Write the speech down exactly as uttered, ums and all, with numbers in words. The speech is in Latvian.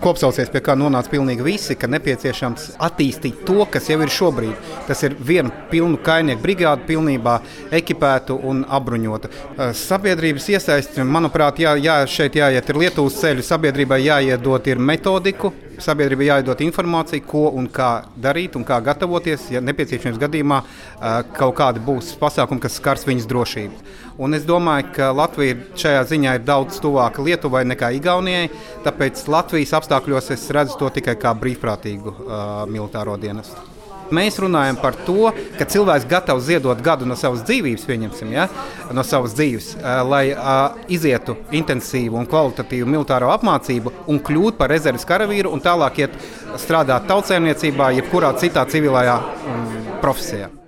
kopsaucies, pie kā nonāca pilnīgi visi, ka nepieciešams attīstīt to, kas jau ir šobrīd. Tas ir viena pilnu kainieku brigādu, pilnībā ekipētu un apbruņotu. Sabiedrības iesaisti, manuprāt, jā, jā, šeit jāiet ir Lietuvas ceļu, sabiedrībai jāiedot ir metodiku, sabiedrībai jāiedot informāciju, ko un kā darīt un kā gatavoties, ja nepieciešams gadījumā kaut kādi būs pasākumi, kas skars viņas drošību. Un es domāju, ka Latvija šajā ziņā ir daudz tuvāka Lietuvai nekā Igaunijai, tāpēc Latvijas apstākļos es redzu to tikai kā brīvprātīgu uh, militāro dienestu. Mēs runājam par to, ka cilvēks gatavs ziedot gadu no savas dzīvības, pieņemsim, ja? no savas dzīves, uh, lai uh, izietu intensīvu un kvalitatīvu militāro apmācību un kļūt par rezerves karavīru un tālāk iet strādāt tautsēmniecībā, jebkurā citā civilajā um, profesijā.